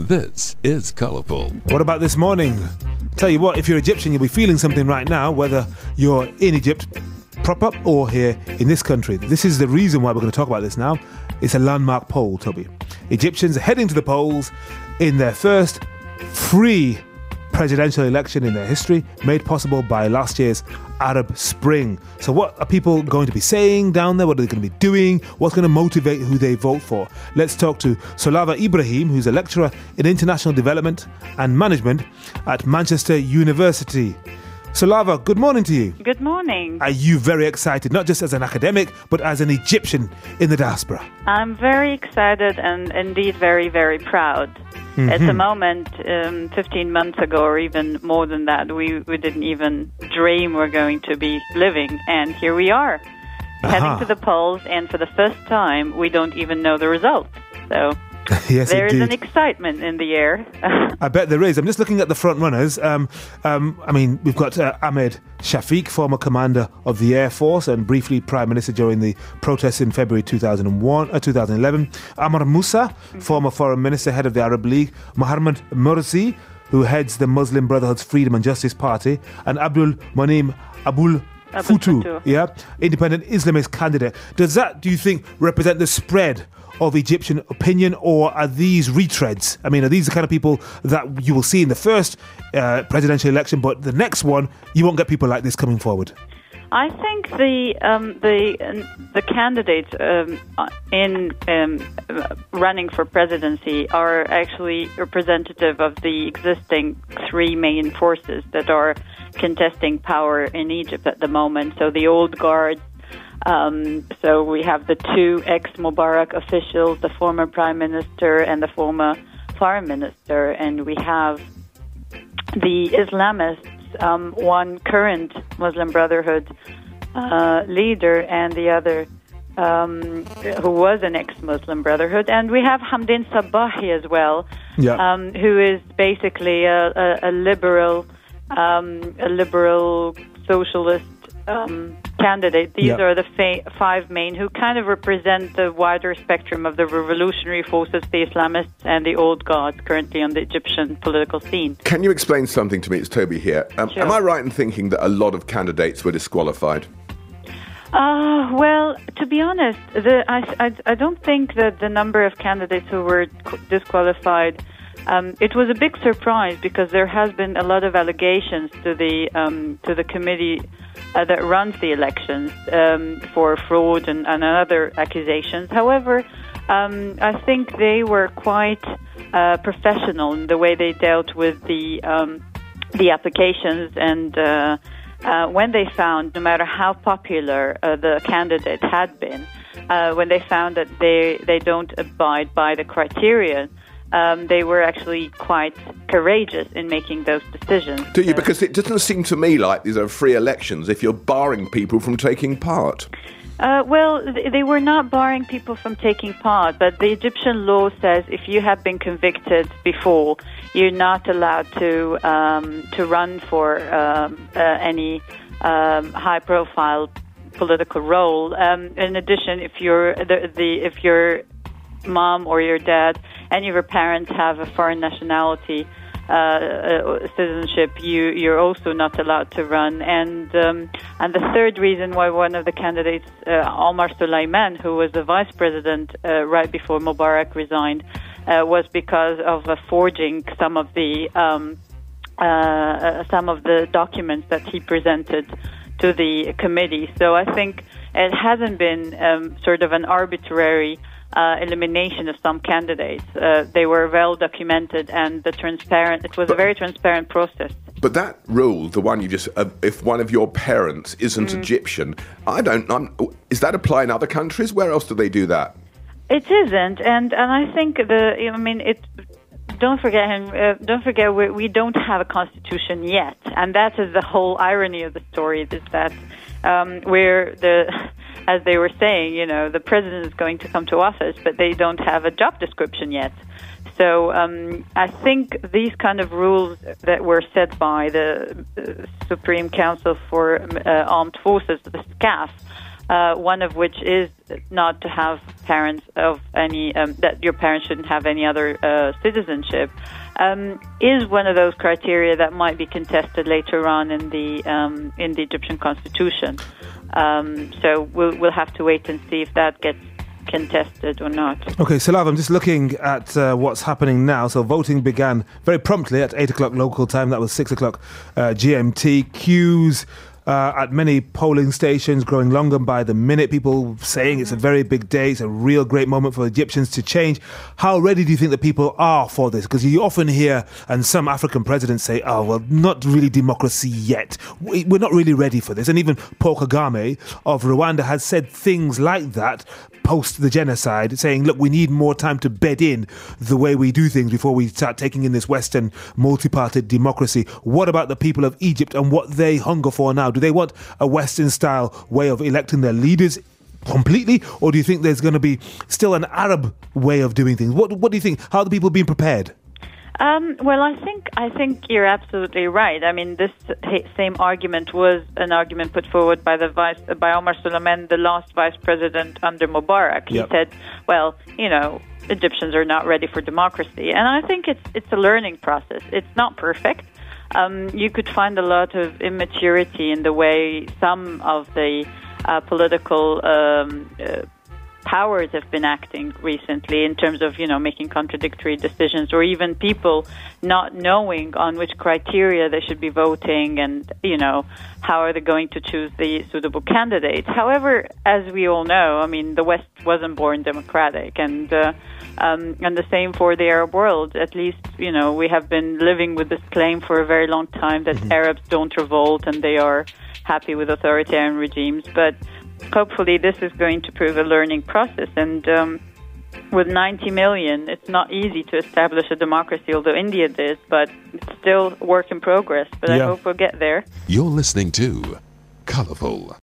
This is Colourful. What about this morning? Tell you what, if you're Egyptian, you'll be feeling something right now, whether you're in Egypt proper or here in this country. This is the reason why we're going to talk about this now. It's a landmark poll, Toby. Egyptians are heading to the polls in their first free presidential election in their history, made possible by last year's Arab Spring. So what are people going to be saying down there? What are they going to be doing? What's going to motivate who they vote for? Let's talk to Solava Ibrahim, who's a lecturer in international development and management at Manchester University. Solava, good morning to you. Good morning. Are you very excited, not just as an academic, but as an Egyptian in the diaspora? I'm very excited and indeed very, very proud. Mm-hmm. At the moment, 15 months ago, or even more than that, we didn't even dream we're going to be living. And here we are, heading to the polls, and for the first time, we don't even know the results. So yes, there indeed. is an excitement in the air. I bet there is. I'm just looking at the front runners. We've got Ahmed Shafiq, former commander of the Air Force and briefly Prime Minister during the protests in February 2011. Amr Moussa, former Foreign Minister, head of the Arab League. Mohammed Morsi, who heads the Muslim Brotherhood's Freedom and Justice Party. And Abdul Monem Abul Futu, independent Islamist candidate. Does that, do you think, represent the spread of Egyptian opinion, or are these retreads? I mean, are these the kind of people that you will see in the first presidential election, but the next one, you won't get people like this coming forward? I think the candidates in running for presidency are actually representative of the existing three main forces that are contesting power in Egypt at the moment. So the old guard. So we have the two ex-Mubarak officials, the former prime minister and the former foreign minister, and we have the Islamists, one current Muslim Brotherhood leader and the other who was an ex-Muslim Brotherhood, and we have Hamdin Sabahi as well, who is basically a liberal socialist candidate. These are the five main who kind of represent the wider spectrum of the revolutionary forces, the Islamists and the old guards currently on the Egyptian political scene. Can you explain something to me? It's Toby here. Sure. Am I right in thinking that a lot of candidates were disqualified? Well, to be honest, I don't think that the number of candidates who were disqualified, it was a big surprise because there has been a lot of allegations to the committee that runs the elections for fraud and other accusations. However, I think they were quite professional in the way they dealt with the applications, and when they found, no matter how popular the candidate had been, when they found that they don't abide by the criteria, they were actually quite courageous in making those decisions. Do you? Because it doesn't seem to me like these are free elections if you're barring people from taking part. Well, they were not barring people from taking part, but the Egyptian law says if you have been convicted before, you're not allowed to run for any high-profile political role. In addition, if your mom or your dad, any of your parents have a foreign nationality citizenship, you're also not allowed to run. And the third reason why one of the candidates, Omar Suleiman, who was the vice president right before Mubarak resigned, was because of forging some of the documents that he presented to the committee. So I think it hasn't been sort of an arbitrary elimination of some candidates. They were well documented, and it was a very transparent process. But that rule, the one you just, if one of your parents isn't Egyptian, is that apply in other countries? Where else do they do that? It isn't, and I think Don't forget, we don't have a constitution yet, and that is the whole irony of the story. Is that as they were saying, the president is going to come to office, but they don't have a job description yet. So I think these kind of rules that were set by the Supreme Council for Armed Forces, the SCAF, one of which is not to have parents of any, that your parents shouldn't have any other citizenship, is one of those criteria that might be contested later on in the Egyptian constitution. So we'll have to wait and see if that gets contested or not. Okay, Salav, I'm just looking at what's happening now. So voting began very promptly at 8 o'clock local time. That was 6 o'clock GMT. Queues at many polling stations growing longer by the minute. People saying it's a very big day. It's a real great moment for Egyptians to change. How ready do you think that people are for this? Because you often hear, and some African presidents say, oh, well, not really democracy yet. We're not really ready for this. And even Paul Kagame of Rwanda has said things like that post the genocide, saying, look, we need more time to bed in the way we do things before we start taking in this Western multi-party democracy. What about the people of Egypt and what they hunger for now? Do they want a Western-style way of electing their leaders completely, or do you think there's going to be still an Arab way of doing things? What do you think? How are the people being prepared? Well, I think you're absolutely right. I mean, this same argument was an argument put forward by Omar Suleiman, the last vice president under Mubarak. He said, well, Egyptians are not ready for democracy. And I think it's a learning process. It's not perfect. You could find a lot of immaturity in the way some of the political powers have been acting recently in terms of, making contradictory decisions, or even people not knowing on which criteria they should be voting and, how are they going to choose the suitable candidates. However, as we all know, I mean, the West wasn't born democratic, and the same for the Arab world. At least, we have been living with this claim for a very long time that Arabs don't revolt and they are happy with authoritarian regimes. But hopefully this is going to prove a learning process. And with 90 million, it's not easy to establish a democracy, although India did, but it's still a work in progress. But I hope we'll get there. You're listening to Colourful.